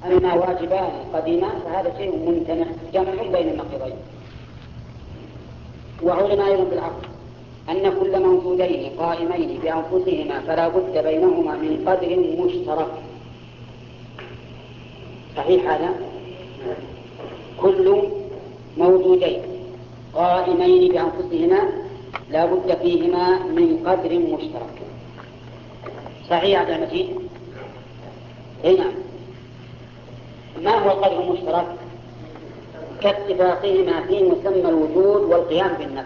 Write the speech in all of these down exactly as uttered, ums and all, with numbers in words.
أما واجبان قديمان فهذا شيء ممتنع، جمع بين النقيضين. وعلم أيضا بالعقل أن كل موجودين قائمين بأنفسهما فلا بد بينهما من قدر مشترك. صحيح هذا؟ كل موجودين قائمين بأنفسهما لا بد فيهما من قدر مشترك. صحيح هذا المجيء؟ أي نعم. ما هو القدر المشترك؟ كاتفاقهما في مسمى الوجود والقيام بالنفس.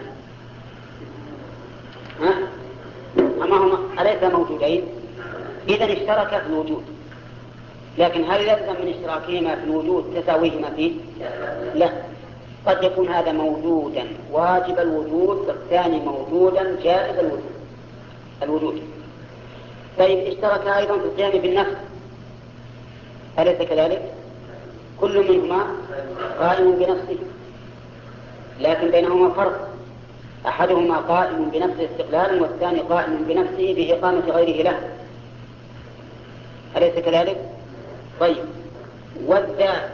ها؟ أما هم أليس موجودين؟ إذن اشتركا في الوجود، لكن هل يلزم من اشتراكهما في الوجود تساويهما فيه؟ لا، قد يكون هذا موجودا واجب الوجود والثاني موجودا جائز الوجود الوجود طيب اشتركا أيضا في القيام بالنفس، أليس كذلك؟ كل منهما قائم بنفسه، لكن بينهما فرق، أحدهما قائم بنفسه استقلالا والثاني قائم بنفسه بإقامة غيره له، أليس كذلك؟ طيب، والذات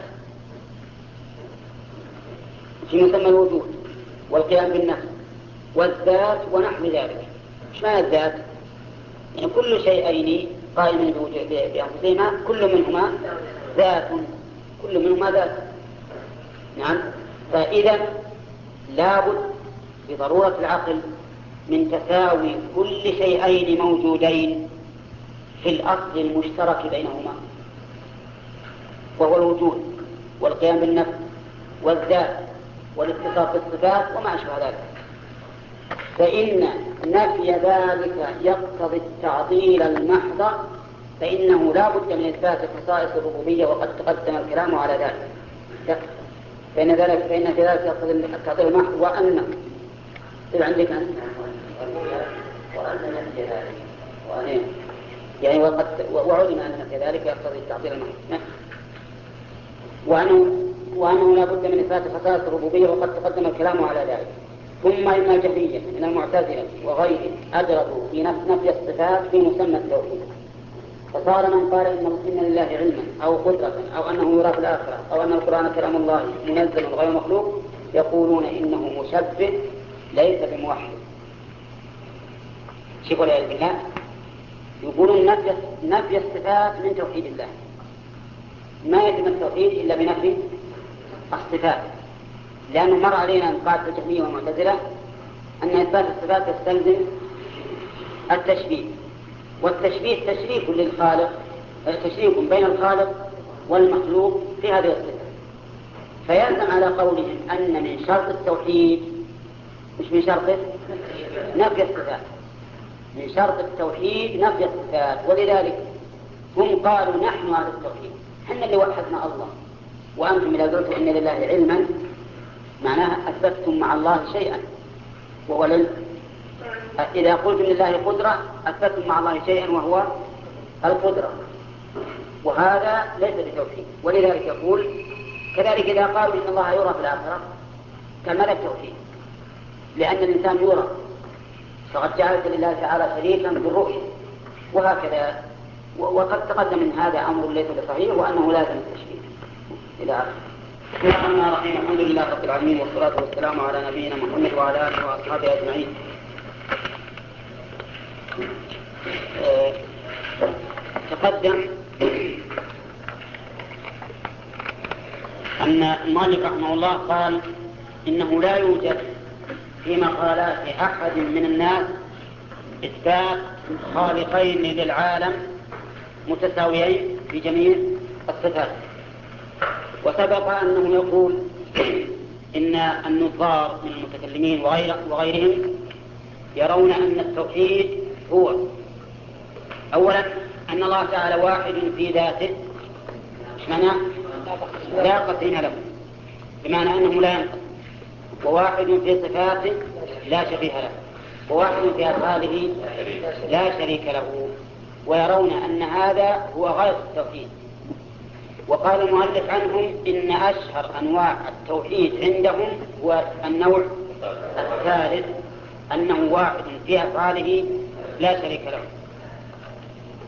في مسمى الوجود والقيام بالنفس والذات ونحو ذلك. ايش معنى الذات؟ يعني كل شيئين قائمين بأنفسهما كل منهما ذات، كل منهما ذات. نعم. فإذا لابد بضرورة العقل من تساوي كل شيئين موجودين في الأصل المشترك بينهما، وهو الوجود والقيام بالنفس والذات والاتصاف بالصفات وما أشبه ذلك. فإن نفي ذلك يقتضي التعطيل المحض، فإنه لا بد من إثبات خصائص الربوبية وقد تقدم الكلام على ذلك. فإن ذلك فإن في ذلك يقتضي التعطيل المحض وأن إذا عندك أنت وأن نفي ذلك وأن يعني وقد وعلم أن نفي ذلك يقتضي التعطيل المحض، وأنه وأنه لا بد من إثبات خصائص الربوبية وقد تقدم الكلام على ذلك. ثم إن الجهمية من المعتزلة وغيرهم أدركوا في نفي الصفات في مسمى التوحيد، فصار من قال إن إن لله علما أو قدرة أو أنه يرى في الآخرة أو أن القرآن كلام الله منزل غير مخلوق يقولون إنه مشبه ليس بموحد. شوفوا يا بالله، يقولون نفي نفي الصفات من توحيد الله، ما يتم التوحيد إلا بنفي الصفات، لأنه مر علينا من قاعدة الجهمية والمعتزلة أن إثبات الصفات يستلزم التشبيه، والتشبيه تشريك للخالق، تشريك بين الخالق والمخلوق في هذه الصفة. فيلزم على قولهم أن من شرط التوحيد مش من شرط نفي الصفات، من شرط التوحيد نفي الصفات، ولذلك هم قالوا نحن على التوحيد، احنا اللي وحدنا الله، وأنتم إذا قلتم إن لله علما معناها أثبتتم مع الله شيئا وهو العلم. إذا قلتم لله قدرة أثبتتم مع الله شيئا وهو القدرة، وهذا ليس بتوحيد. ولذلك يقول كذلك إذا قالوا إن الله يرى في الآخرة كمل التوحيد، لأن الإنسان يرى، فقد جعلت لله تعالى شريكا بالرؤية، وهكذا. وقد تقدم من هذا أمر ليس بصحيح وأنه لازم التشبيه إلى آخره. بسم الله الرحمن الرحيم، الحمد لله رب العالمين والصلاة والسلام على نبينا محمد وعلى آله وأصحابه أجمعين. أه تقدم أن المؤلف رحمه الله قال إنه لا يوجد في مقالات أحد من الناس إثبات خالقين للعالم متساويين في جميع الصفات. وسبق أنه يقول إن النظار من المتكلمين وغيرهم يرون أن التوحيد هو أولا أن الله تعالى واحد في ذاته، معنى لا قسم له، بمعنى أنه لا ينقص، وواحد في صفاته لا شبيه له، وواحد في أفعاله لا شريك له، ويرون أن هذا هو غاية التوحيد. وقال المؤلف عنهم إن أشهر أنواع التوحيد عندهم هو النوع الثالث، أنه واحد في أفعاله لا شريك له.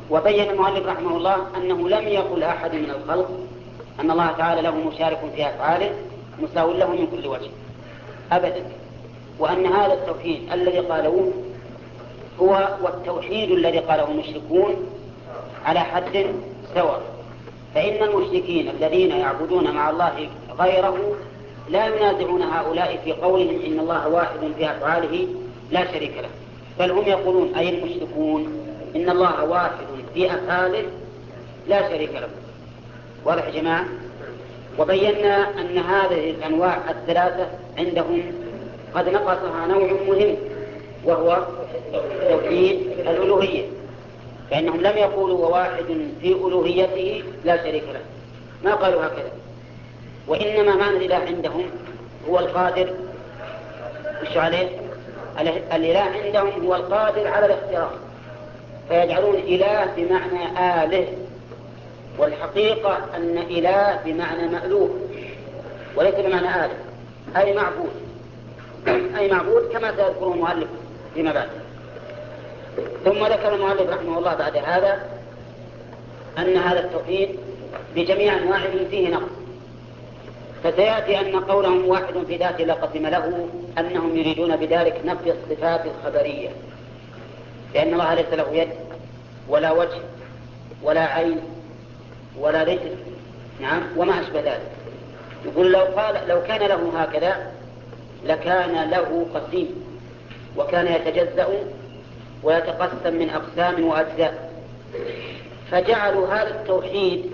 وبين المؤلف رحمه الله أنه لم يقل أحد من الخلق أن الله تعالى له مشارك في أفعاله مساو له من كل وجه أبدا، وأن هذا التوحيد الذي قالوه هو والتوحيد الذي قاله المشركون على حد سواء. فإن المشركين الذين يعبدون مع الله غيره لا ينازعون هؤلاء في قولهم إن الله واحد في أفعاله لا شريك له، بل هم يقولون أي المشركون إن الله واحد في أفعاله لا شريك له. واضح يا جماعة؟ وبينا أن هذه الأنواع الثلاثة عندهم قد نقصها نوع مهم وهو توحيد الألوهية، فإنهم لم يقولوا وواحد في ألوهيته لا شريك له، ما قالوا هكذا، وإنما معنى الإله عندهم هو القادر. وش عليه؟ الإله عندهم هو القادر على الاختراع، فيجعلون إله بمعنى آله، والحقيقة أن إله بمعنى مألوه وليس بمعنى آله، أي معبود، أي معبود كما سيذكره المؤلف فيما بعد. ثم ذكر المؤلف رحمه الله بعد هذا أن هذا التوحيد بجميع أنواعه فيه نقص، فسيأتي أن قولهم واحد في ذاته لا قسم له أنهم يريدون بذلك نفي الصفات الخبرية، لأن الله ليس له يد ولا وجه ولا عين ولا رجل، نعم، وما أشبه ذلك. يقول لو قال لو كان له هكذا لكان له قسيم، وكان يتجزأ ويتقسم من أقسام وأجزاء، فجعلوا هذا التوحيد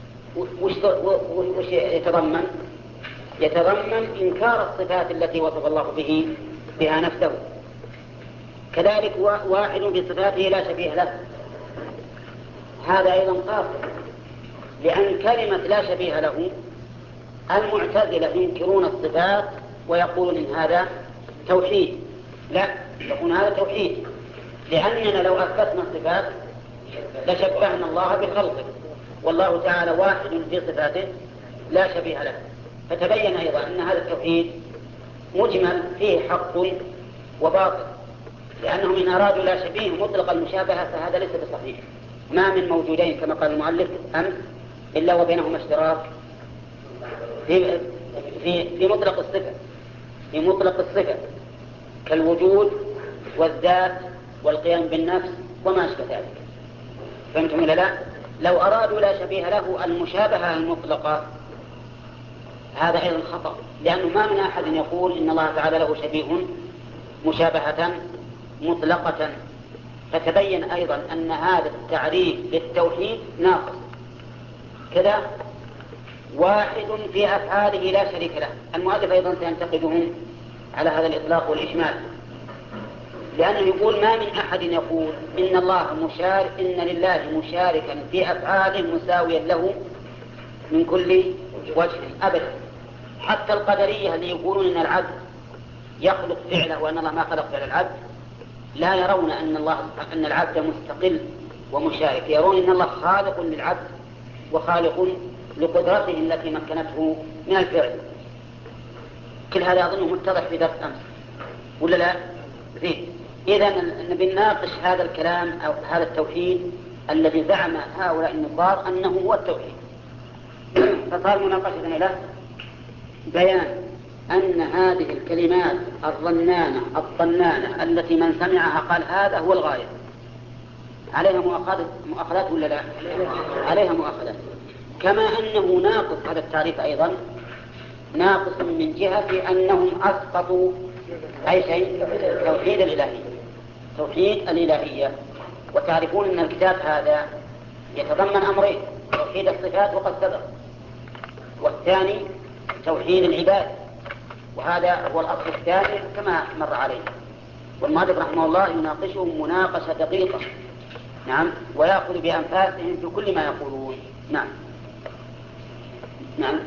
وش يتضمن؟ يتضمن إنكار الصفات التي وصف الله به بها نفسه، كذلك واحد بصفاته لا شبيه له، هذا أيضا قاصر، لأن كلمة لا شبيه له المعتزلة ينكرون الصفات ويقولون إن هذا توحيد، لا، يقول هذا توحيد، لأننا لو أثبتنا الصفات لشبهنا الله بخلقه، والله تعالى واحد في صفاته لا شبيه له. فتبين أيضا أن هذا التوحيد مجمل فيه حق وباطل، لأنهم إن أرادوا لا شبيه مطلق المشابهة فهذا ليس بصحيح. ما من موجودين كما قال المؤلف أمس إلا وبينهما اشتراك في, في, في مطلق الصفة في مطلق الصفة كالوجود والذات والقيام بالنفس وما أشبه ذلك. فهمتم ولا لا؟ لو أرادوا لا شبيه له المشابهة المطلقة هذا أيضا خطأ، لأنه ما من أحد يقول إن الله تعالى له شبيه مشابهة مطلقة. فتبين أيضا أن هذا التعريف للتوحيد ناقص. كذا واحد في أفعاله لا شريك له، المؤلف أيضا سينتقدهم على هذا الإطلاق والإجمال، لأنه يقول ما من أحد يقول إن الله مشارك إن لله مشاركا في أفعاله مساويا له من كل وجه أبدا. حتى القدرية اللي يقولون إن العبد يخلق فعله وأن الله ما خلق فعل العبد لا يرون أن الله أن العبد مستقل ومشارك، يرون أن الله خالق للعبد وخالق لقدرته التي مكنته من الفعل. كل هذا أظنه متضح في درس أمس ولا لا؟ فيه. إذا نبي نناقش هذا الكلام أو هذا التوحيد الذي زعم هؤلاء النصارى أنه هو التوحيد. فصار مناقشة له بيان أن هذه الكلمات الرنانة الطنانة التي من سمعها قال هذا هو الغاية عليها مؤاخذات ولا لا؟ عليها مؤاخذات. كما أنه ناقص هذا التعريف أيضا ناقص من جهة أنهم أسقطوا أي شيء توحيد الإلهية توحيد الإلهية. وتعرفون أن الكتاب هذا يتضمن أمرين: توحيد الصفات وقد سبق، والثاني توحيد العباد، وهذا هو الأصل الثاني كما مر عليه. والمؤلف رحمه الله يناقشهم مناقشة دقيقة، نعم، ويأخذ بأنفاسهم في كل ما يقولون. نعم نعم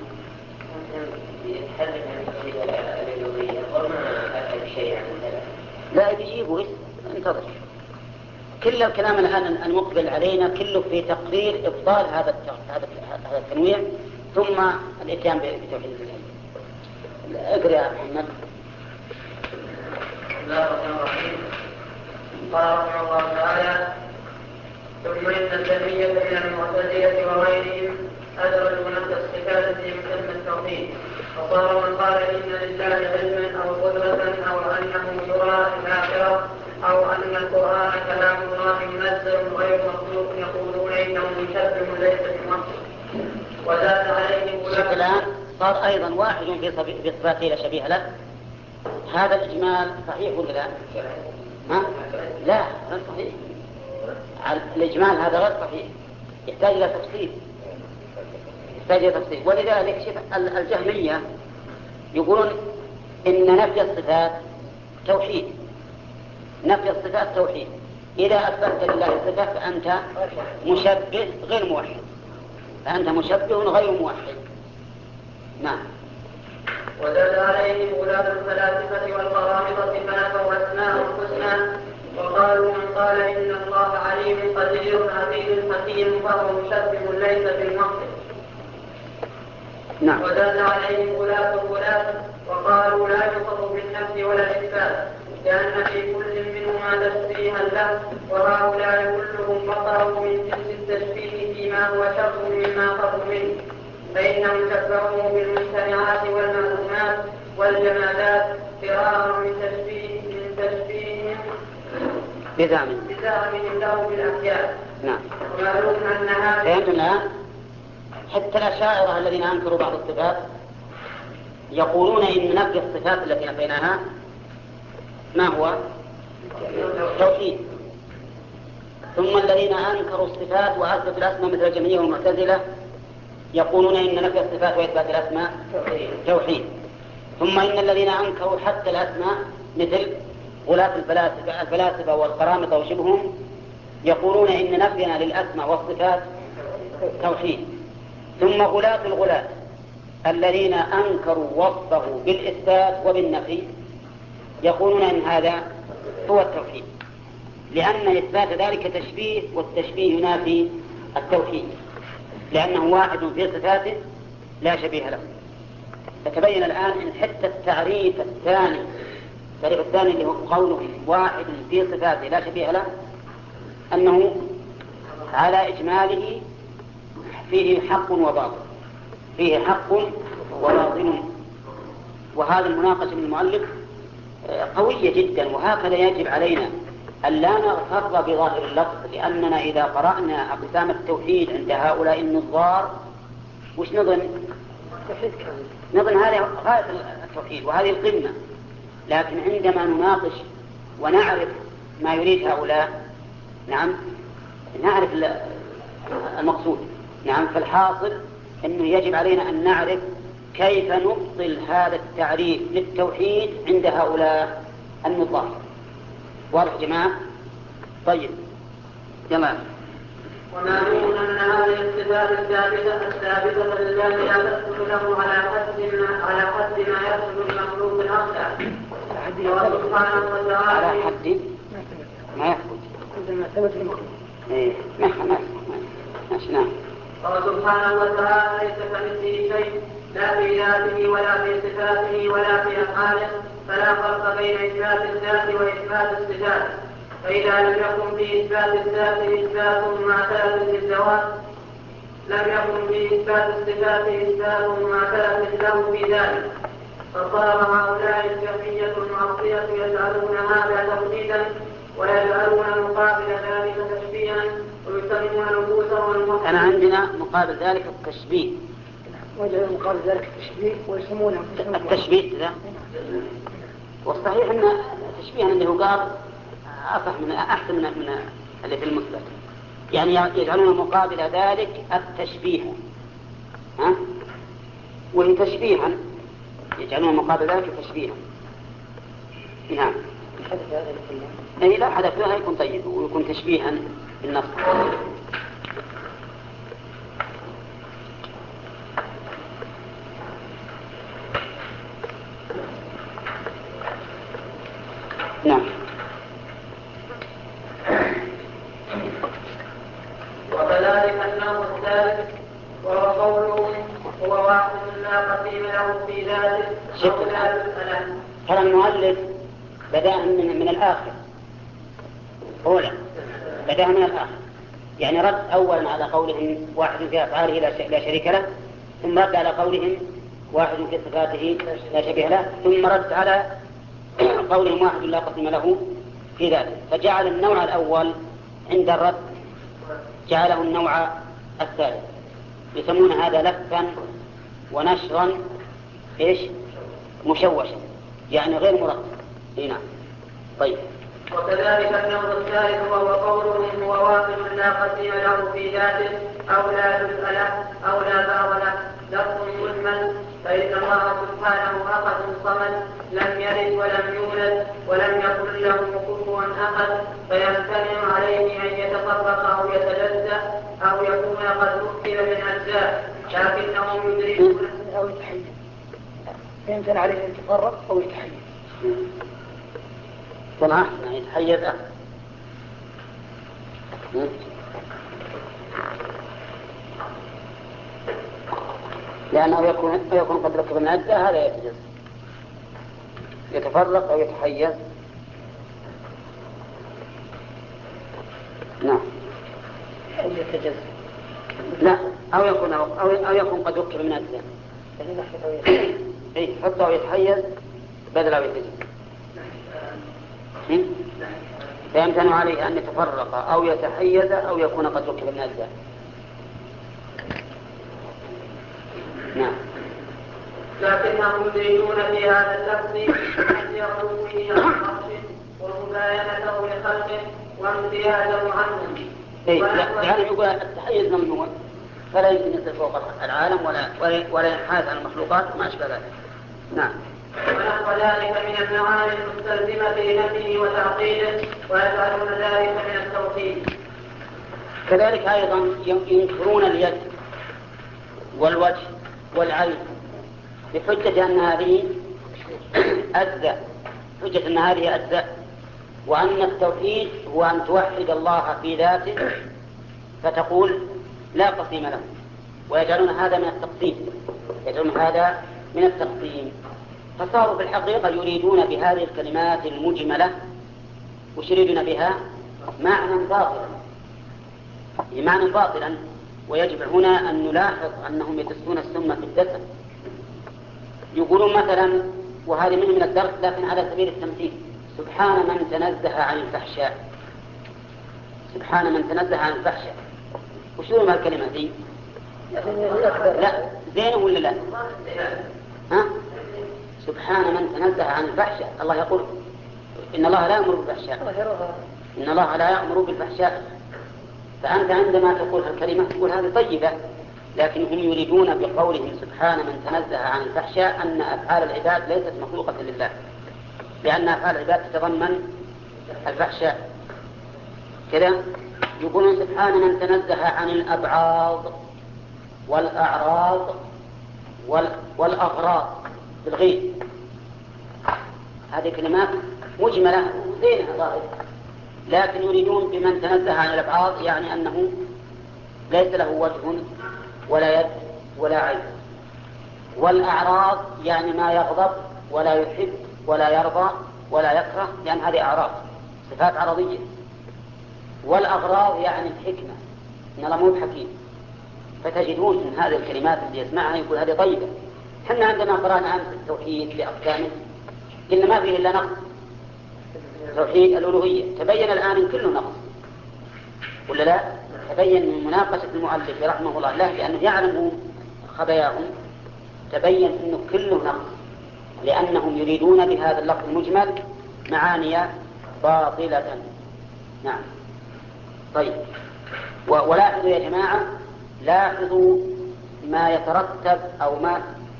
لا يجيبه، انتظر. كل الكلام الآن المقبل علينا كله في تقرير إبطال هذا هذا هذا التنويع ثم الإتيان بتوحيد الإلهية. اقرأ يا محمد. بسم الله الرحمن الرحيم. قال رحمه الله تعالى: ثم إن الجهمية من المعتزلة وغيرهم أدرجوا نفس الصفات في مسمى التوحيد، فصار من قال إن لله علما أو قدرة أو أنه يرى في الآخرة أو أن القرآن كلام الله منزل غير مخلوق يقولون إنه مشبه ليس بمخلوق. وزاد عليهم الآن صار أيضا واحد في صفاته لا شبيه له. هذا الإجمال صحيح ولا لا؟ ها؟ لا غير صحيح. الإجمال هذا غير صحيح، يحتاج إلى تفصيل، يحتاج إلى تفصيل. ولذلك شوف الجهمية يقولون إن نفي الصفات توحيد، نفي الصفات توحيد. إذا أثبتت لله الصفات فأنت مشبه غير موحد، فأنت مشبه غير موحد. نعم. وزاد عليهم ولاة الفلاسفة والقرامطة فنفوا أسماء الحسنى وقالوا من قال إن الله عليم قدير عزيز حكيم فهو مشبه ليس بالمخلوق. نعم. وزاد عليهم ولاة الولاة وقالوا لا يوصف بالنفي ولا الإثبات لأن في كل منهما تشبيها له، وهؤلاء كلهم بطلوا من جنس التشبيه فيما هو شر مما قبل منه، فإنهم شبهوه بالمجتمعات والمعلومات والجمادات فرارا من تشبيه من تشبيههم بزعمهم له بالأحياء. نعم. ومعلوم أن هذه فهمتم الآن؟ حتى الأشاعرة الذين أنكروا بعض الصفات يقولون إن نفي الصفات التي نفيناها ما هو؟ توحيد. ثم الذين أنكروا الصفات وأثبتوا الأسماء مثل الجهمية والمعتزلة يقولون إن نفي الصفات وإثبات الأسماء توحيد. ثم إن الذين أنكروا حتى الأسماء مثل غلاة الفلاسفة الفلاسفة والقرامطة وشبههم يقولون إن نفينا للأسماء والصفات توحيد. ثم غلاة الغلاة الذين أنكروا وصفه بالإثبات وبالنفي يقولون إن هذا هو التوحيد، لأن إثبات ذلك تشبيه، والتشبيه ينافي التوحيد لأنه واحد في صفاته لا شبيه له. فتبين الآن إن حتى التعريف الثاني التعريف الثاني اللي هو قوله واحد في صفاته لا شبيه له أنه على إجماله فيه حق وباطل، فيه حق وباطل. وهذا المناقشة من المؤلف قوية جدا، وهكذا يجب علينا أن لا نغتر بظاهر اللفظ، لأننا إذا قرأنا أقسام التوحيد عند هؤلاء النظار وش نظن؟ نظن هذه غاية التوحيد وهذه القمة، لكن عندما نناقش ونعرف ما يريد هؤلاء نعم نعرف المقصود. نعم. فالحاصل أنه يجب علينا أن نعرف كيف نبطل هذا التعريف للتوحيد عند هؤلاء النظار. واضح جماعة؟ طيب يلا. ومعلوم أن هذه الصفات الثابتة الثابتة لله لا تثبت له على حد ما على حد ما يثبت المخلوق الأخلاق. سبحانه وتعالى على حد ما يثبت عندما ثبت المخلوق. إيه ما ما ماشي. نعم. سبحانه وتعالى ليس كمثله شيء لا في ذاته ولا في صفاته ولا في أفعاله، فلا فرق بين إثبات الذات وإثبات الصفات. فإذا لم يكن في إثبات الذات إثبات معتاد للزوات لم يكن في إثبات الصفات إثبات معتاد له في ذلك، فصار هؤلاء الجهمية المعصية يجعلون هذا توحيدا ويجعلون مقابل ذلك تشبيها ويسمون نفوسهم المخلصين. أنا عندنا مقابل ذلك التشبيه، وجعلوا مقابل ذلك التشبيه ويسمون نفوسهم التشبيه ذا. والصحيح أن التشبيه اللي هو قال أصح من أحسن من من اللي في المثبت، يعني يجعلون مقابل ذلك التشبيه، ها؟ وهي تشبيها يجعلون مقابل ذلك تشبيها. نعم. أي لا حدث له يكون طيب ويكون تشبيها بالنص. نعم. وكذلك النوع الثالث وهو قوله هو واحد لا قسيم له في ذاته أو لا يسأل. ترى المؤلف بدأ من, من الآخر، أولا بدأ من الآخر. يعني رد أولا على قولهم واحد في أفعاله لا شريك له، ثم رد على قولهم واحد في صفاته لا شبيه له، ثم رد على قولهم واحد لا قسم له في ذاته. فجعل النوع الأول عند الرد جعله النوع الثالث، يسمون هذا لفا ونشرا إيش مشوشا، يعني غير مرتب. هنا طيب. وكذلك النوع الثالث وهو قولهم هو واحد لا قسم له في ذاته أو لا جزء له أو لا بعض له لفظ مجمل، فإن الله سبحانه أحد صمد لم يلد ولم يولد ولم يكن له كفوا أحد، فيمتنع عليه أن يتطرق أو يتجزأ أو يكون قد ركب من أجزاء، لكنهم يدركون أو يتحيز. يمتنع عليه أن يتفرق أو يتحيز. صلاح يتحيز أحد. لأنه يكون يكون قد ركب من أجزاء، هذا يتجزأ، يتفرق أو يتحيز. نعم. أو يتجزأ. لا، أو يكون أو أو يكون قد ركب من أجزاء. إيه، حتى أو يتحيز بدل أو يتجزأ. فيمتنع عليه أن يتفرق أو يتحيز أو يكون قد ركب من أجزاء. نعم. لكنهم يريدون في هذا اللفظ أن يرضوا به عن خلقه ومباينته لخلقه وامتيازه عنهم. إيه، يعني يقول التحيز ممنوع، فلا يمكن يصير فوق العالم ولا ولا ينحاز على المخلوقات وما أشبه ذلك. نعم. ونحو ذلك من المعاني المستلزمة لنفيه وتعقيده، ويجعلون ذلك من التوحيد. كذلك أيضا ينكرون اليد والوجه والعين بحجة أن هذه أجزاء، حجة أن هذه أجزاء، وأن التوحيد هو أن توحد الله في ذاته فتقول لا قسيم له، ويجعلون هذا من التقسيم، يجعلون هذا من التقسيم. فصاروا في الحقيقة يريدون بهذه الكلمات المجملة وش يريدون بها؟ معنى باطلا، معنى باطلا. ويجب هنا أن نلاحظ أنهم يدسون السم في الدسم. يقولون مثلا، وهذه منه من الدرس لكن على سبيل التمثيل: سبحان من تنزه عن الفحشاء. سبحان من تنزه عن الفحشاء. وش يقولون هالكلمة دي؟ لا زين ولا لا؟ ها؟ سبحان من تنزه عن الفحشاء. الله يقول إن الله لا يأمر بالفحشاء، إن الله لا يأمر بالفحشاء. فأنت عندما تقول هالكلمة تقول هذه طيبة، لكن هم يريدون بقولهم سبحان من تنزه عن الفحشاء أن أفعال العباد ليست مخلوقة لله، لأن أفعال العباد تتضمن الفحشاء. كذا يقولون سبحان من تنزه عن الأبعاض والأعراض والأغراض بالغيب. هذه كلمات مجملة زينة ظاهرة، لكن يريدون بمن تنزه عن الأبعاض يعني أنه ليس له وجه ولا يد ولا عين. والأعراض يعني ما يغضب ولا يحب ولا يرضى ولا يكره، لأن يعني هذه أعراض صفات عرضية. والأغراض يعني الحكمة، إن الله مو حكيم. فتجدون من هذه الكلمات اللي يسمعها يقول هذه طيبة. حنا عندما قرأنا أمس التوحيد بأقسامه قلنا ما فيه إلا نقص، توحيد الألوهية تبين الآن إن كله نقص ولا لا؟ تبين من مناقشة المؤلف رحمه الله له لأنه يعلم خباياهم، تبين أنه كله نقص، لأنهم يريدون بهذا اللفظ المجمل معاني باطلة. نعم. طيب، ولاحظوا يا جماعة، لاحظوا ما يترتب أو ما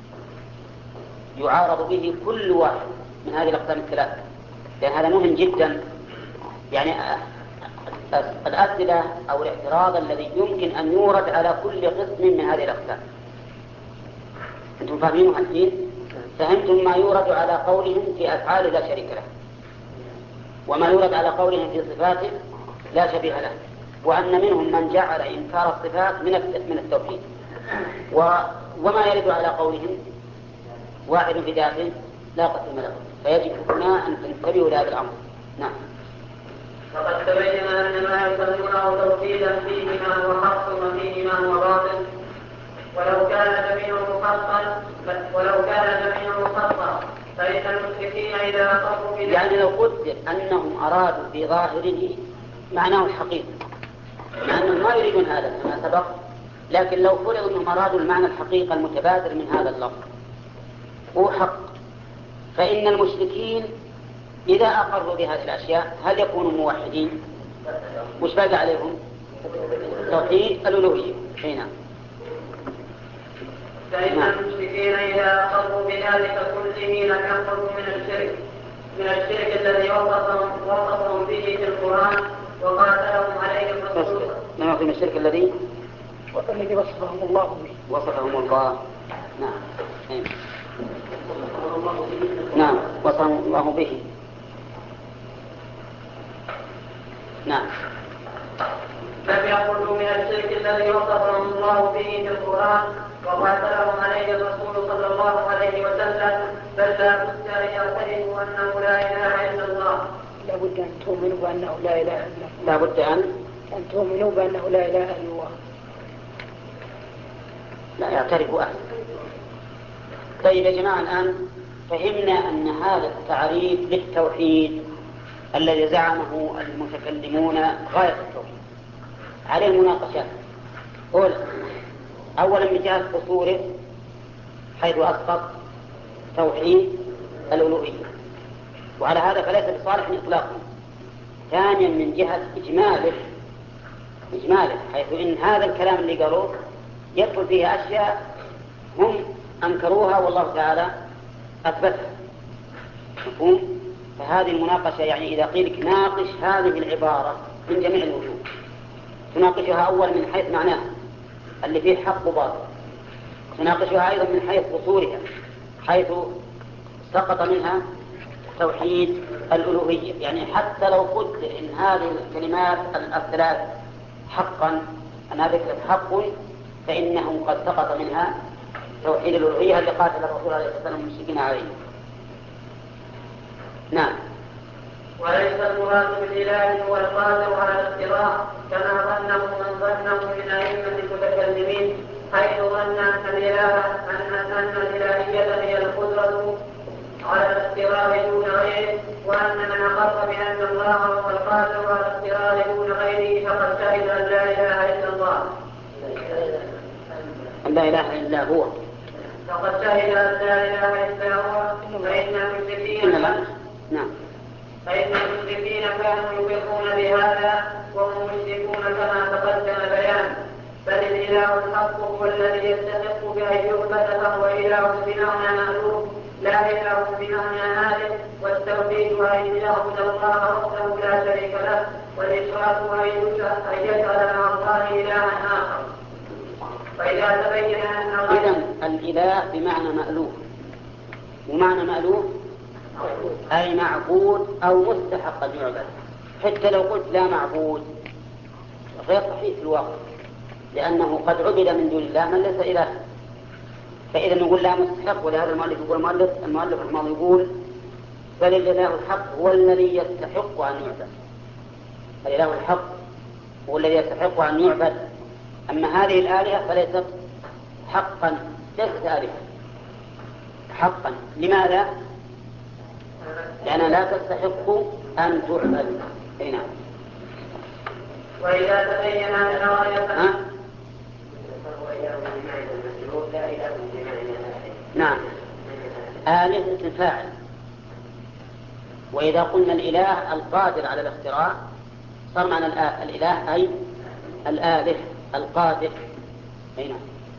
يعارض به كل واحد من هذه الأقسام الثلاثة، لأن هذا مهم جدا. يعني الأسئلة أو الاعتراض الذي يمكن أن يورد على كل قسم من هذه الأقسام. أنتم فاهمين الحين؟ فهمتم ما يورد على قولهم في أفعال لا شريك له، وما يورد على قولهم في صفاته لا شبيه له، وأن منهم من جعل إنكار الصفات من التوحيد، وما يرد على قولهم واحد في ذاته لا قسم له. فيجب هنا أن تنتبهوا لهذا الأمر. نعم. وقد تبين أن ما يسمونه توحيدا فيه ما هو حق وفيه ما هو باطل، ولو كان جميعه حقا ولو كان جميعه حقا فإن المشركين إذا أقروا بذلك، يعني لو قدر أنهم أرادوا في ظاهره معناه الحقيقي، مع أنهم ما يريدون هذا كما سبق، لكن لو فرض أنهم أرادوا المعنى الحقيقي المتبادر من هذا اللفظ هو حق، فإن المشركين إذا أقروا بهذه الأشياء هل يكونوا موحدين؟ مش باقي عليهم توحيد الألوهية. هنا فإن المشركين إذا أقروا بذلك كله لم يخرجوا من الشرك من الشرك الذي وصفهم وصفهم به في القرآن وقاتلهم عليه الرسول. لم يخرجوا من الشرك الذي الذي وصفهم الله به. وصفهم الله. نعم. نعم وصفهم الله به. نعم. لم يخرجوا من الشرك الذي وصفهم الله به في القرآن وقاتلهم عليه الرسول صلى الله عليه وسلم، بل لا بد أن يعترفوا أنه لا إله إلا الله. لا بد أن تؤمنوا بأنه لا إله إلا الله. لا بد أن أن تؤمنوا بأنه لا إله إلا الله. لا يعترفوا أحد. طيب يا جماعة، الآن فهمنا أن هذا التعريف للتوحيد الذي زعمه المتكلمون غاية التوحيد عليه مناقشات. أولا من جهة قصوره حيث أسقط توحيد الألوهية، وعلى هذا فليس بصالح إطلاقا. ثانيا من جهة إجماله إجماله حيث إن هذا الكلام اللي قالوه يدخل فيه أشياء هم أنكروها والله تعالى أثبتها. مفهوم؟ فهذه المناقشة يعني إذا قيل ناقش هذه العبارة من جميع الوجوه، تناقشها أولا من حيث معناها اللي فيه حق وباطل، تناقشها أيضا من حيث قصورها حيث سقط منها توحيد الألوهية. يعني حتى لو قدر إن هذه الكلمات الثلاث حقا أن هذه حق، فإنه قد سقط منها توحيد الألوهية التي قاتل الرسول عليه الصلاة والسلام المشركين عليه. نعم. وليس المراد بالإله هو القادر على الاختراع كما ظنه من ظنه من أئمة المتكلمين، حيث ظن أن الإله أن أن الإلهية هي القدرة على الاختراع دون غيره، وأن من أقر بأن الله هو القادر على الاختراع دون غيره فقد شهد أن لا إله إلا الله. أن لا إله إلا هو. فقد شهد أن لا إله إلا هو. فإن المشركين نعم. فإن المشركين كانوا يقرون بهذا وهم مشركون كما تقدم بيان. بل الإله الحق هو الذي يستحق بأن يعبد، فهو إله بمعنى مألوف لا إله بمعنى مالك. والتوحيد أن يعبد الله وحده لا شريك له، والإشراك أن يجعل مع الله إلها آخر. فإذا تبين أن إذن الإله بمعنى مألوف، ومعنى مألوف أي معبود أو مستحق أن يعبد. حتى لو قلت لا معبود غير صحيح في الواقع، لأنه قد عبد من دون الله من ليس إله. فإذا نقول لا مستحق، ولهذا المؤلف يقول المؤلف المؤلف الماضي يقول بل الإله الحق هو الذي يستحق أن يعبد. الإله الحق هو الذي يستحق أن يعبد، أما هذه الآلهة فليست حقا، ليست آلهة حقا. لماذا؟ لأنها لا تستحق أن تعبد. هنا وإذا تبين أن غاية نعم آلهة اسم فاعل. وإذا قلنا الإله القادر على الاختراع صار معنى الإله أي الآله القادر. هنا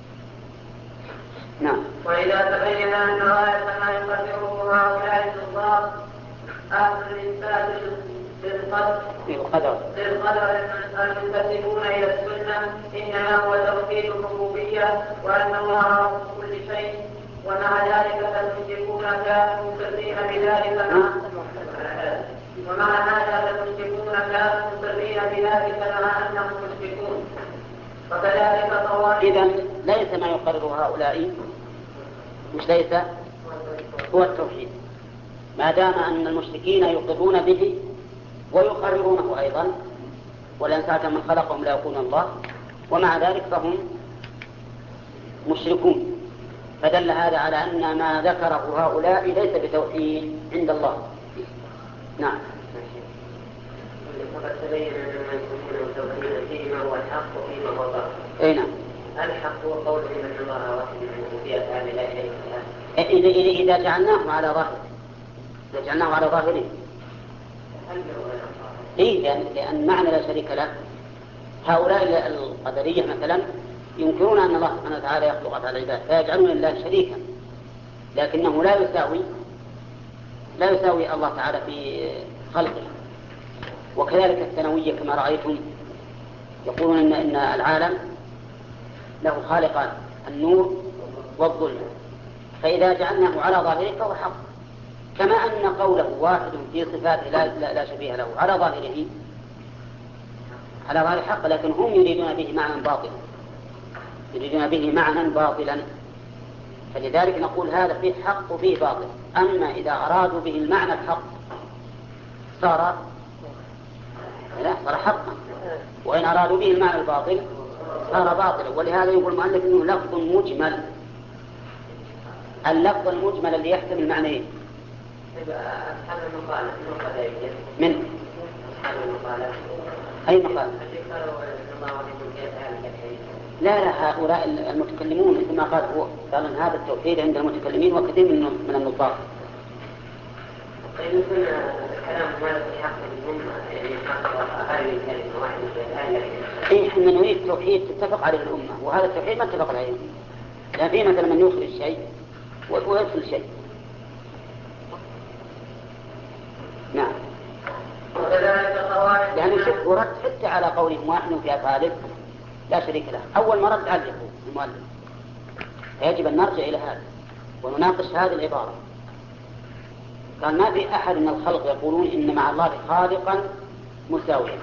نعم. وإذا تبين أن غاية ما يقدره هؤلاء الضار أهل الإنسان للقدر للقدر المنتسبون إلى السنة إنما هو توحيد الربوبية وأن الله رب كل شيء، ومع ذلك فالمشركون كانوا مصرين بذلك ومع هذا فالمشركون كانوا مصرين بذلك مع أنهم مشركون. وكذلك طوائف. إذن ليس ما يقرر هؤلاء مش ليس هو التوحيد، ما دام أن المشركين يقرون به ويقررونه أيضا، ولئن سألتهم من خلقهم لا يقولون الله، ومع ذلك فهم مشركون. فدل هذا على أن ما ذكره هؤلاء ليس بتوحيد عند الله. نعم. وقد تبين أن ما يسمونه التوحيد فيما هو الحق وفيما هو الباطل. أي نعم. الحق هو قوله أن الله واحد من في أفعال لا إله إلا الله. إذا جعلناه على ظاهره، إذا جعلناه على ظاهره. إيه، لأن, لأن معنى لا شريك له. هؤلاء القدرية مثلا ينكرون أن الله سبحانه وتعالى يخلق أفعال العباد فيجعلون الله شريكا، لكنه لا يساوي لا يساوي الله تعالى في خلقه. وكذلك الثانوية كما رأيتم يقولون إن, إن العالم له خالقان، النور والظلم، فإذا جعلناه على ظاهره فهو حق، كما أن قوله واحد في صفاته لا, لا, لا شبيه له على ظاهره على ظاهر حق، لكن هم يريدون به معنى باطلا، يريدون به معنى باطلا، فلذلك نقول هذا فيه حق وفيه باطل. أما إذا أرادوا به المعنى الحق صار لا صار حقا، وإن أرادوا به المعنى الباطل صار باطلا. ولهذا يقول المؤلف إنه لفظ مجمل. اللفظ المجمل اللي يحتمل المعنيين. أصحاب المقالة من أصحاب المقالة أي مقالة؟ لا لا هؤلاء المتكلمون مثل ما قال هو قال ان هذا التوحيد عند المتكلمين وكثير من من النطاق. طيب يمكن الكلام هذا في حق الأمة يعني حق أهل الكلمة واحد من أهل. إيه إحنا نريد توحيد تتفق عليه الأمة، وهذا التوحيد ما اتفق عليه. لا في مثلا من يخرج شيء ويدخل شيء. نعم. وكذلك قواعد. يعني شوف ورد حتى على قولهم واحد في أفعاله لا شريك له. أول ما رد عليه المؤلف فيجب أن نرجع إلى هذا ونناقش هذه العبارة. قال ما في أحد من الخلق يقولون إن مع الله خالقا مساويا.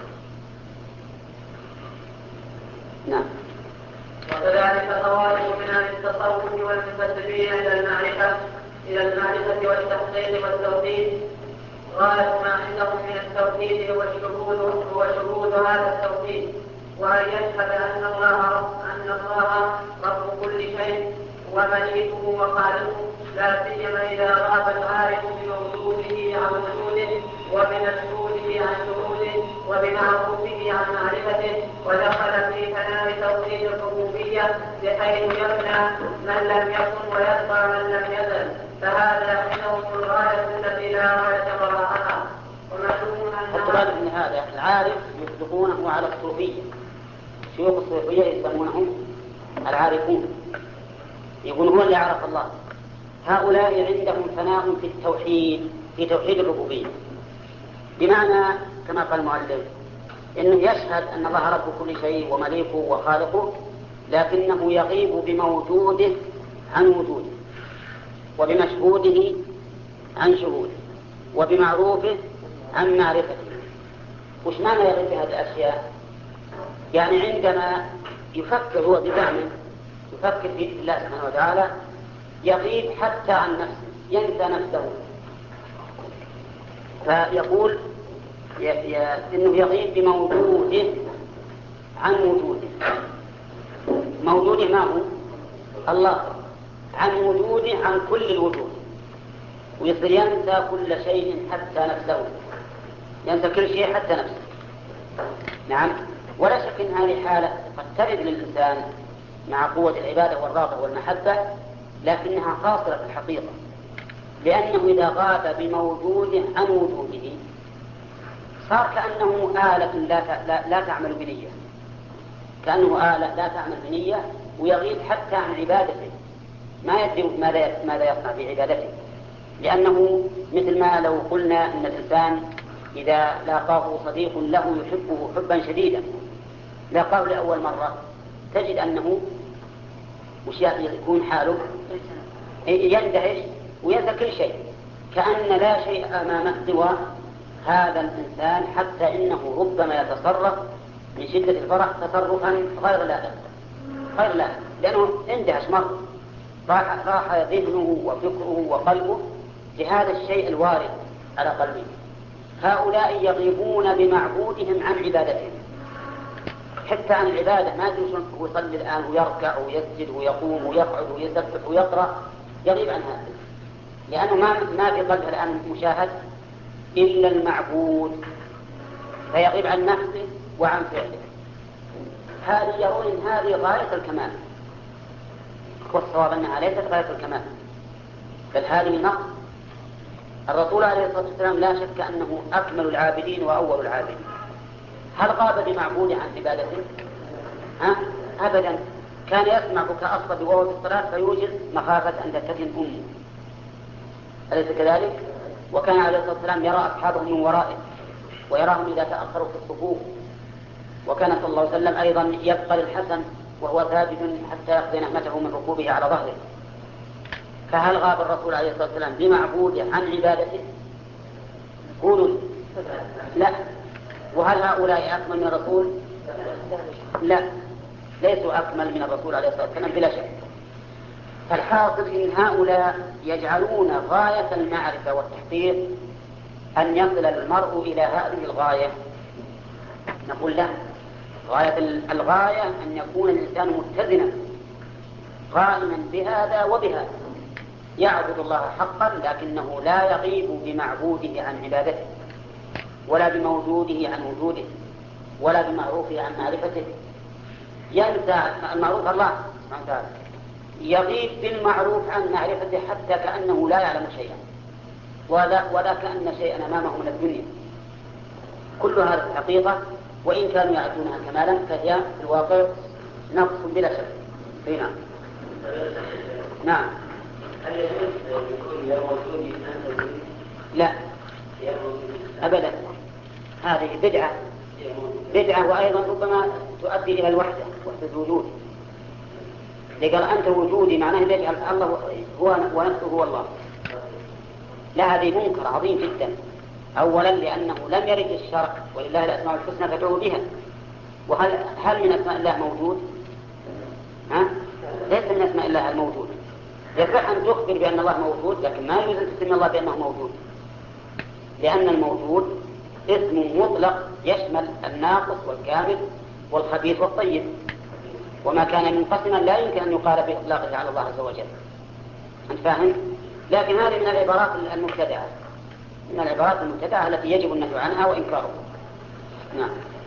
نعم. وكذلك خوارج من أهل التصوف والمنتسبين إلى المعرفة إلى المعرفة والتحقيق والتوحيد، غاية ما عندهم من التوحيد هو الشهود هو شهود هذا التوحيد، وأن يشهد أن الله رب أن الله رب كل شيء ومليكه وخالقه، لا سيما إذا غاب العارف بموجوده عن وجوده وبمشهوده عن شهوده وبمعروفه عن معرفته، ودخل في فناء توحيد الربوبية بحيث يفنى من لم يكن ويبقى من لم يزل، فهذا عندهم الغاية التي لا غاية وراءها. ومعلوم أن هذا العارف يطلقونه على الصوفية، شيوخ الصوفية يسمونهم العارفون، يقول هو اللي عرف الله. هؤلاء عندهم فناء في التوحيد في توحيد الربوبية، بمعنى كما قال المؤلف إنه يشهد أن الله رب كل شيء ومليكه وخالقه، لكنه يغيب بموجوده عن وجوده وبمشهوده عن شهوده وبمعروفه عن معرفته. وش معنى يغيب بهذه الأشياء؟ يعني عندما يفكر هو بزعمه يفكر في الله سبحانه وتعالى يغيب حتى عن نفسه، ينسى نفسه، فيقول ي... ي... إنه يغيب بموجوده عن وجوده. موجوده ما هو؟ الله، عن وجوده عن كل الوجود، ويصير ينسى كل شيء حتى نفسه، ينسى كل شيء حتى نفسه. نعم. ولا شك أن هذه حالة قد ترد للإنسان مع قوة العبادة والرغبة والمحبة، لكنها قاصرة في الحقيقة، لأنه إذا غاب بموجوده عن وجوده صار كأنه آلة لا, لا, لا تعمل بنية، كأنه آلة لا تعمل بنية، ويغيب حتى عن عبادته، ما يدري ماذا, ماذا يصنع بعبادته. لأنه مثل ما لو قلنا أن الإنسان إذا لاقاه صديق له يحبه حبا شديدا لاقاه لأول مرة تجد أنه وش يكون حاله؟ يندهش وينسى كل شيء، كأن لا شيء أمامه سوى هذا الإنسان، حتى إنه ربما يتصرف من شدة الفرح تصرفا غير لائق غير لائق لأنه اندهش مرة، راح, راح ذهنه وفكره وقلبه لهذا الشيء الوارد على قلبه. هؤلاء يغيبون بمعبودهم عن عبادتهم، حتى عن العبادة. ما يدري هو يصلي الآن ويركع ويسجد ويقوم ويقعد ويسبح ويقرأ، يغيب عن هذا، لأنه ما ما في قلبه الآن مشاهد إلا المعبود، فيغيب عن نفسه وعن فعله. هذه يرون إن هذه غاية الكمال، والصواب أنها ليست غاية الكمال، بل هذه نقص. الرسول عليه الصلاة والسلام لا شك أنه أكمل العابدين وأول العابدين. هل غاب بمعبود عن عبادته؟ ها؟ أبدا. كان يسمع بكاء الصبي وهو في الصلاة فيوجد مخافة أن تفتن أمه، أليس كذلك؟ وكان عليه الصلاة والسلام يرى أصحابه من ورائه ويراهم إذا تأخروا في الصفوف. وكان صلى الله عليه وسلم أيضا يبقى للحسن وهو ثابت حتى يقضي نعمته من ركوبه على ظهره. فهل غاب الرسول عليه الصلاة والسلام بمعبوده عن عبادته؟ قولوا لا. وهل هؤلاء أكمل من الرسول؟ لا، ليسوا أكمل من الرسول عليه الصلاة والسلام بلا شك. فالحاصل إن هؤلاء يجعلون غاية المعرفة والتحقيق أن يصل المرء إلى هذه الغاية. نقول له غاية الغاية أن يكون الإنسان متزنا قائما بهذا وبهذا، يعبد الله حقا لكنه لا يغيب بمعبوده عن عبادته، ولا بموجوده عن وجوده، ولا بمعروفه عن معرفته. ينسى المعروف الله سبحانه وتعالى، يغيب بالمعروف عن معرفته حتى كأنه لا يعلم شيئا، ولا, ولا كأن شيئا أمامه من الدنيا. كل هذه الحقيقة وإن كانوا يعدونها كمالا فهي في الواقع نقص بلا شك. نعم. نعم. هل يجوز يكون يا موجود أنت؟ لا أبدا، هذه بدعة بدعة وأيضا ربما تؤدي إلى الوحدة، وحدة الوجود. لقال أنت وجودي معناه يجعل الله هو ونفسه هو الله. لا، هذه منكر عظيم جدا. أولا لأنه لم يرد الشرع ولله الأسماء الحسنى فادعوه بها. وهل هل من أسماء الله موجود؟ ها؟ ليس من أسماء الله الموجود. يصح أن تخبر بأن الله موجود، لكن ما يجوز أن تسمي الله بأنه موجود، لأن الموجود اسم مطلق يشمل الناقص والكامل والخبيث والطيب، وما كان منقسما لا يمكن أن يقال بإطلاقه على الله عز وجل. أنت فاهم؟ لكن هذه من العبارات المبتدعة، من العبارات المبتدعة التي يجب النهي عنها وإنكارها. نعم.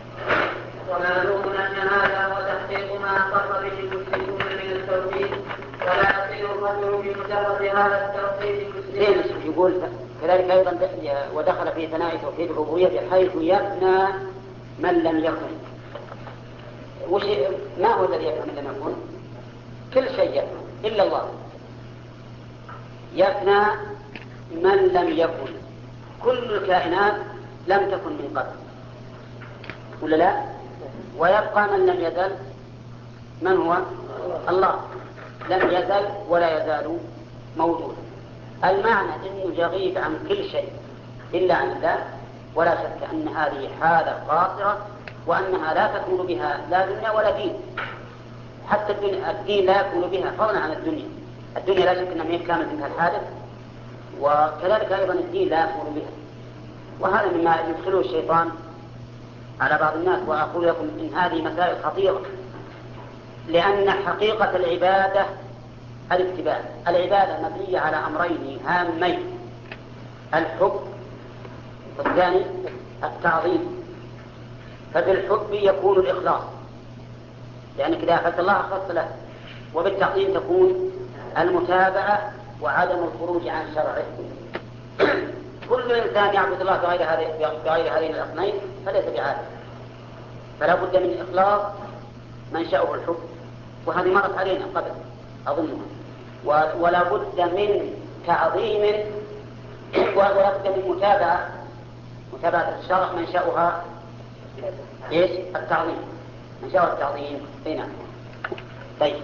ومعلوم أن هذا وتحقيق ما أقر به المسلمون من التوحيد، ولا يصل الرجل بمجرد هذا التوحيد مسلما. يقول كذلك أيضا ودخل في ثناء توحيد الربوبية بحيث يفنى من لم يكن. وش ما هو الذي يفنى من لم يكن؟ كل شيء يفنى إلا الله. يفنى من لم يكن، كل الكائنات لم تكن من قبل ولا لا؟ ويبقى من لم يزل، من هو؟ الله لم يزل ولا يزال موجود. المعنى أنه يغيب عن كل شيء إلا عن الله، ولا شك أن هذه حالة قاصرة، وأنها لا تكون بها لا دنيا ولا دين. حتى الدين, الدين لا يكون بها فضلا عن الدنيا. الدنيا لا شك أنها من كامل منها الحادث، وكذلك أيضا الدين لا يكون بها. وهذا مما يدخله الشيطان على بعض الناس. وأقول لكم إن هذه مسائل خطيرة، لأن حقيقة العبادة الاتباع. العبادة مبنية على أمرين هامين: الحب، والثاني التعظيم. فبالحب يكون الإخلاص، لأنك إذا أخذت الله أخذت له. وبالتعظيم تكون المتابعة وعدم الخروج عن شرعه. كل إنسان يعبد الله بغير هذين الأصنين فليس بعادل. فلا بد من إخلاص منشأه الحب، وهذه مرت علينا قبل أظنها. ولا بد من تعظيم، ولا بد من متابعة متابعة الشرع منشأها إيش؟ التعظيم، منشأها التعظيم. هنا طيب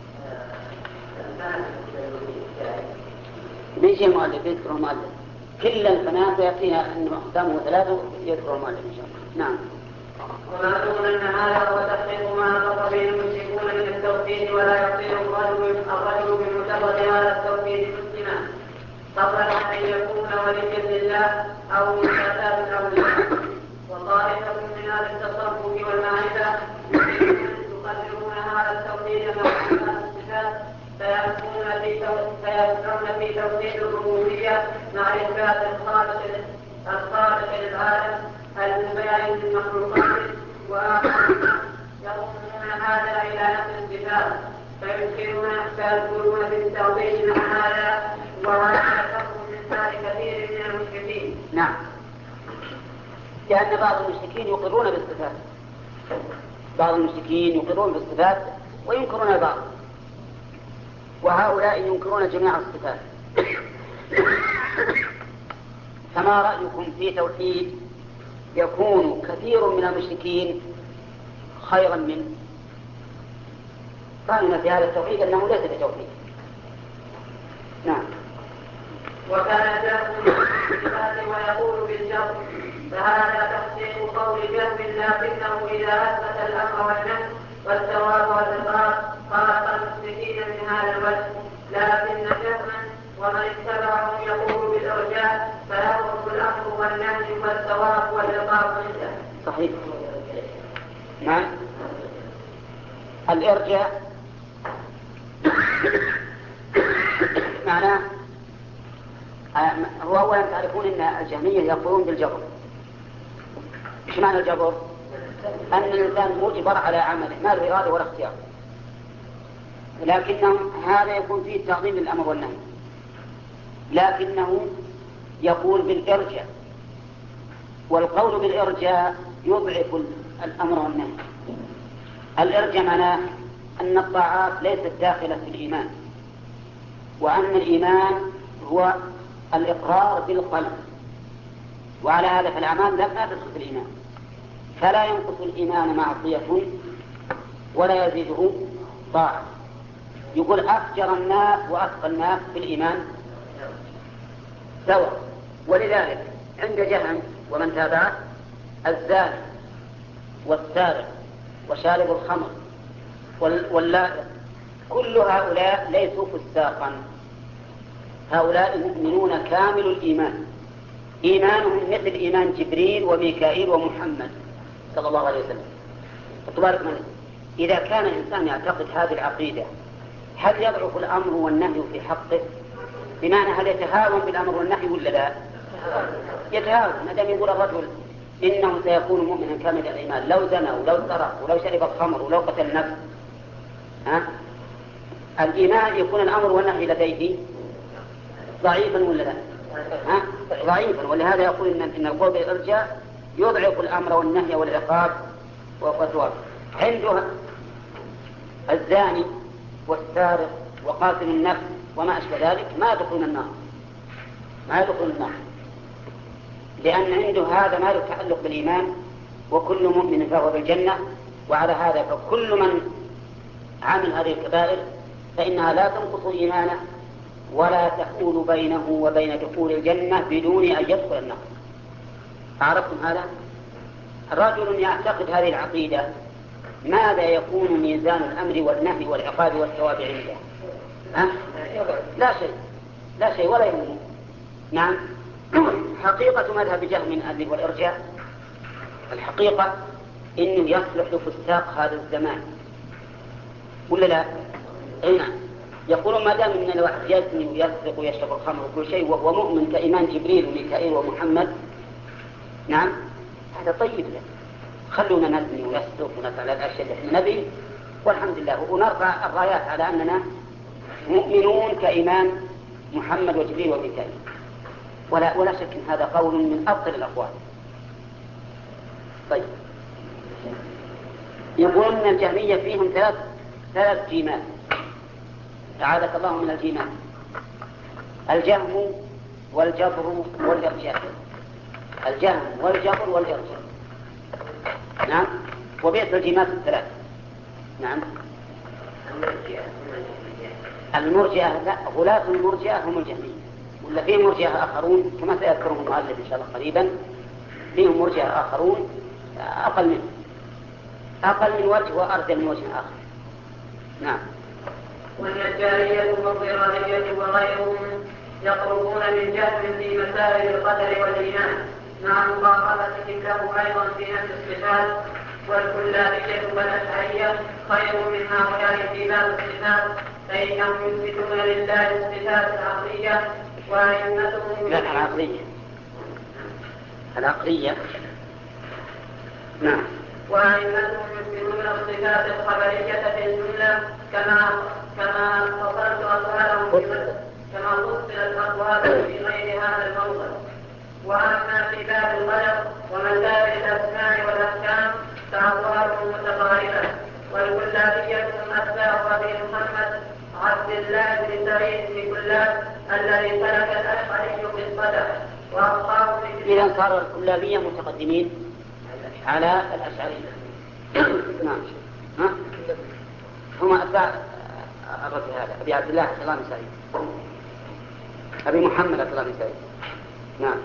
من شيء مؤلف يذكر المؤلف كل الفناء يأتينا أن أقسامه ثلاثة يذكر المؤلف إن شاء الله. نعم. ومعلوم أن هذا هو تحقيق ما أقر به المشركون من التوحيد، ولا يصير الرجل الرجل بمجرد هذا التوحيد مسلما، قبل أن يكون وليا لله أو من سادات الأولياء كمال التصرف والمعرفة يقدرون هذا التوحيد مع كمال الصفات فيأتون في فيأتون في توحيد الربوبية مع إثبات الخالق الخالق للعالم المباين للمخلوقات وآخرين يضمون هذا إلى نفس الصفات فيمكنون فيدخلون في التوحيد مع هذا وهذا كفر من حال كثير من المشركين. نعم. لأن بعض المشركين يقرون بالصفات، بعض المشركين يقرون بالصفات وينكرون البعض، وهؤلاء ينكرون جميع الصفات. فما رأيكم في توحيد يكون كثير من المشركين خيرا منه؟ رأينا في هذا التوحيد أنه ليس بتوحيد. نعم. وكان جهل بالصفات ويقول بالجهل فهذا تفسير قول جهل لكنه إذا أثبت الأمر والنهي والثواب والعقاب خلق المشركين من هذا الوجه، لكن جهلا ومن اتبعه يقول بالإرجاء فيضرب الأمر والنهي والثواب والعقاب عنده. صحيح. نعم. الإرجاء معناه هو أولا تعرفون أن الجهمية يقولون بالجبر. إيش معنى الجبر؟ أن الإنسان مجبر على عمله ما له إرادة ولا اختيار، لكنه هذا يكون فيه تعظيم للأمر والنهي، لكنه يقول بالإرجاء، والقول بالإرجاء يضعف الأمر والنهي. الإرجاء معناه أن الطاعات ليست داخلة في الإيمان، وأن الإيمان هو الإقرار بالقلب، وعلى هذا فالأعمال لا تدخل في الإيمان، فلا ينقص الإيمان معصية ولا يزيده طاعة. يقول أفجر الناس وأتقى الناس في الإيمان سواء. ولذلك عند جهل ومن تابعه الزاني والسارق وشارب الخمر واللائق كل هؤلاء ليسوا فساقا، هؤلاء مؤمنون كامل الإيمان، إيمانهم مثل إيمان جبريل وميكائيل ومحمد صلى الله عليه وسلم. تبارك من إذا كان الإنسان يعتقد هذه العقيدة هل يضعف الأمر والنهي في حقه؟ بمعنى هل يتهاون بالأمر والنهي ولا لا؟ يتهاون. ما دام يقول الرجل إنه سيكون مؤمنا كامل الإيمان لو زنى ولو سرق ولو شرب الخمر ولو قتل نفس، ها؟ الإيمان يكون الأمر والنهي لديه ضعيفا ولا لا؟ ها؟ ضعيفا. ولهذا يقول إن إن القول بالإرجاء يضعف الأمر والنهي والعقاب والثواب. عنده الزاني والسارق وقاتل النفس وما أشبه ذلك ما يدخلون النار، ما يدخلون النار، لأن عنده هذا ما يتعلق بالإيمان، وكل مؤمن فهو بالجنة. وعلى هذا فكل من عمل هذه الكبائر فإنها لا تنقص إيمانه ولا تحول بينه وبين دخول الجنة بدون أن يدخل النار. عرفتم هذا؟ رجل يعتقد هذه العقيدة ماذا يكون ميزان الأمر والنهي والعقاب والثواب عنده؟ أه؟ لا شيء، لا شيء ولا يهمه. نعم. حقيقة مذهب جهم الأذن والإرجاء الحقيقة إنه يصلح لفساق هذا الزمان ولا لا؟ أي نعم. يقولون ما دام من الواحد يزني ويسرق ويشرب الخمر وكل شيء ومؤمن كإيمان جبريل وميكائيل ومحمد، نعم هذا طيب له، خلونا نزني ونسرق ونفعل الأشياء اللي احنا نبي والحمد لله، ونرفع الرايات على أننا مؤمنون كإيمان محمد وجبريل وميكائيل. ولا ولا شك ان هذا قول من افضل الاقوال. طيب، يقولون ان الجهميه فيهم ثلاث ثلاث جيمات، اعاذك الله من الجيمات: الجهم والجبر والارجاء. الجهم والجبر والارجاء، نعم. وبئس الجيمات الثلاث. نعم. المرجئه لا، غلاة المرجئه هم الجهميه، ولا فيه مرجئة آخرون كما سيذكرهم المؤلف إن شاء الله قريبا. فيهم مرجئة آخرون أقل من أقل من وجه وأرجل من وجه آخر. نعم. والنجارية والضرارية وغيرهم يقربون من جهل في مسائل القدر والإيمان، مع مقاربتهم له أيضا في نفس الصفات. والكلابية والأشعرية خير من هؤلاء في باب الصفات، فإنهم يثبتون لله الصفات العقلية وأئمتهم لا العقلية العقلية نعم وأئمتهم يثبتون الصفات الخبرية في الجملة كما كما فصلت أقوالهم كما فصلت أقوالهم في غير هذا الموضع. وأما في باب القدر ومسائل الأسماء والأحكام فأقوالهم متقاربة. والكلابية هم أتباع أبي محمد عبد الله بن سعيد بن كلاب الذي سلك الأشعري في القدر وأصحابه. إذا صار الكلابية متقدمين على الأشعرية. نعم ها؟ هم أتباع الرجل هذا أبي عبد الله عبد الله بن سعيد أبي محمد عبد الله بن سعيد. نعم.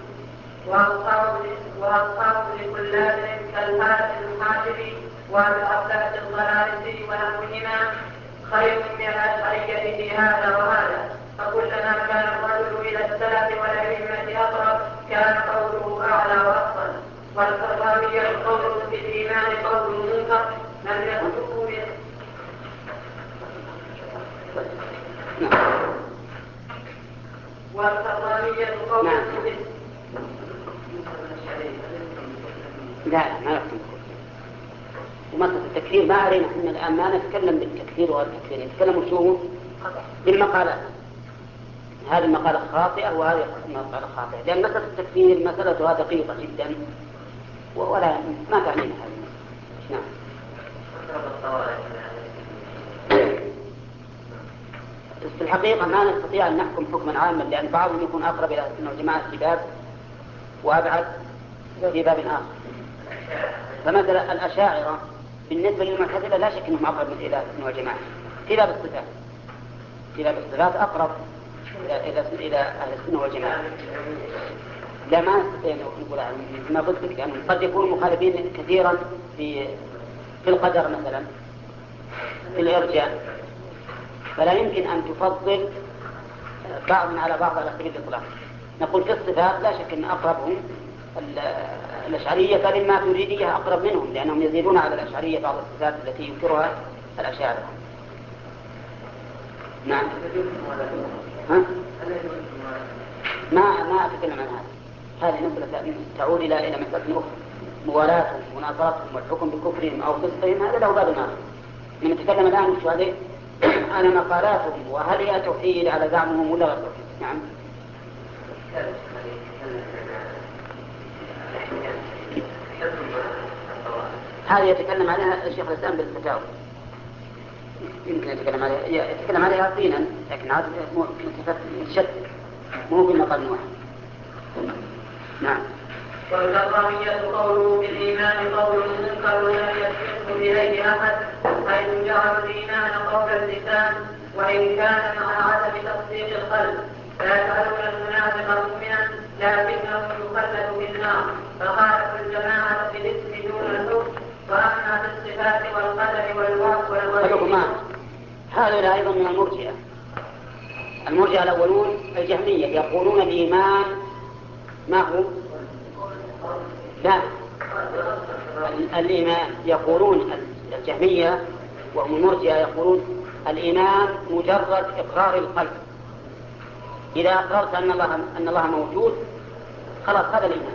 وأصحاب لكلاب كالحارث المحاجبي والعباس الضرارسي ونحوهما خير من الأشعرية في هذا وهذا. فكلما كان الرجل إلى السلف والأئمة أقرب كان قوله أعلى وأفضل. والكرامية قول في الإيمان قول منكر لم يكتبوا به. والكرامية قول في لا ما يحكم ومسألة التكفير ما علينا احنا الآن ما نتكلم بالتكفير والتكفير، نتكلم شو بالمقالات. هذه المقالة خاطئة وهذه المقالة خاطئة، لأن مسألة التكفير مسألتها دقيقة جدا ولا ما تعنينا هذه. نعم. في الحقيقة ما نستطيع أن نحكم حكما عاما، لأن بعضهم يكون أقرب إلى السنة والجماعة في باب وأبعد في باب آخر. فمثلا الأشاعرة بالنسبة للمعتزلة لا شك أنهم أقرب إلى السنة والجماعة في باب الصفات، في باب الصفات أقرب إلى إلى أهل السنة والجماعة. لا ما نستطيع أن نقول ما قلت لك، يعني قد يكونوا مخالفين كثيرا في في القدر مثلا، في الإرجاء، فلا يمكن أن تفضل بعض على بعض على سبيل الإطلاق. نقول في الصفات لا شك أن أقربهم الأشعرية، فلما تريدية أقرب منهم لأنهم يزيدون على الأشعرية بعض الصفات التي ينكرها الأشاعرة. نعم. ها؟ ما ما أتكلم عن هذا. هذه مسألة تعود إلى إلى مسألة أخرى، موالاتهم وناصرتهم والحكم بكفرهم أو فسقهم، هذا له باب آخر. نتكلم الآن وش عليه على مقالاتهم وهل هي توحيد على زعمهم ولا غير توحيد. نعم. هذه يتكلم عليها الشيخ الإسلام بالفتاوى، يمكن يتكلم عليها يتكلم عليها طينا، لكن عاد متشتت مو بمقام واحد. نعم. والكرامية قوله بالإيمان قول منكر لم يسبقه إليه أحد، حيث جعل الإيمان قول اللسان وإن كان مع عدم تصديق القلب، فيجعلون المنافق مؤمنا لكنه يخلد في النار، فخالفوا الجماعة في الاسم دون الحكم. وأما في الصفات والقدر والوصف والوعيد هذا أيضا من المرجئة. المرجئة الأولون الجهمية يقولون الإيمان ما هو؟ لا، الإيمان يقولون الجهمية وهم المرجئة يقولون الإيمان مجرد إقرار القلب. إذا أقررت أن الله أن الله موجود خلاص هذا الإيمان.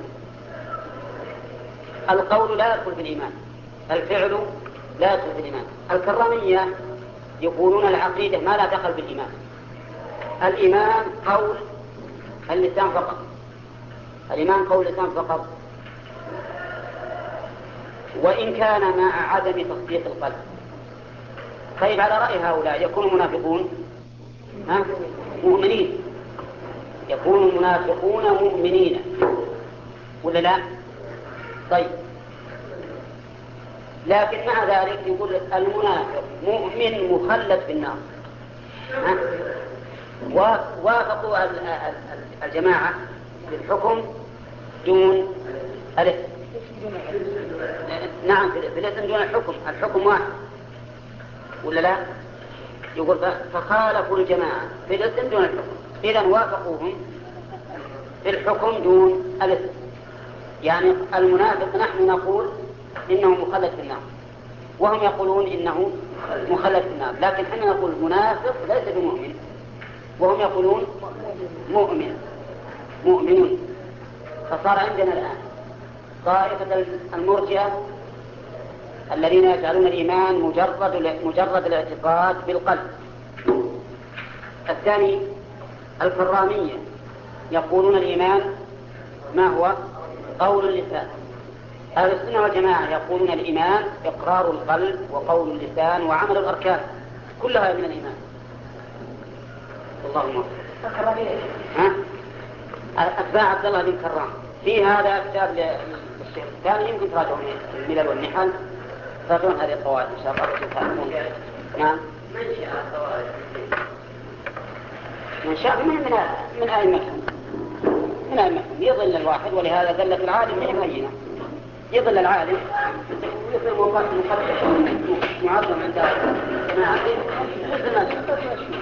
القول لا يدخل في الإيمان، الفعل لا يدخل في الإيمان. الكرامية يقولون العقيدة ما لا دخل بالإيمان. الإيمان قول اللسان فقط، الإيمان قول اللسان فقط، وإن كان مع عدم تصديق القلب. طيب على رأي هؤلاء يكونوا منافقون ها؟ مؤمنين، يكونوا منافقون مؤمنين ولا لا؟ طيب لكن مع ذلك يقول المنافق مؤمن مخلد في النار. ووافقوا الجماعة بالحكم دون الاسم. نعم في الاسم دون الحكم، الحكم واحد ولا لا؟ يقول فخالفوا الجماعة في الاسم دون الحكم، إذن وافقوهم في الحكم دون الاسم. يعني المنافق نحن نقول إنه مخلد في النار، وهم يقولون إنه مخلد في النار، لكن احنا نقول منافق ليس بمؤمن، وهم يقولون مؤمن مؤمن. فصار عندنا الآن طائفة المرجئة الذين يجعلون الإيمان مجرد مجرد الاعتقاد بالقلب. الثاني الكرامية يقولون الإيمان ما هو قول اللسان. أهل السنة والجماعة يقولون الإيمان إقرار القلب وقول اللسان وعمل الأركان، كلها من الإيمان. اللهم ها أتباع عبد الله بن كرام في هذا كتاب للشيخ الثاني، يمكن تراجعون الملل والنحل، تراجعون هذه القواعد إن شاء الله وتفهمون. نعم. من شاء القواعد؟ من شاء من من من أئمتهم من أئمتهم يضل الواحد، ولهذا دلت العالم هي بينة. يضل العالم ويصير مقدم معظم عند جماعته مثل ما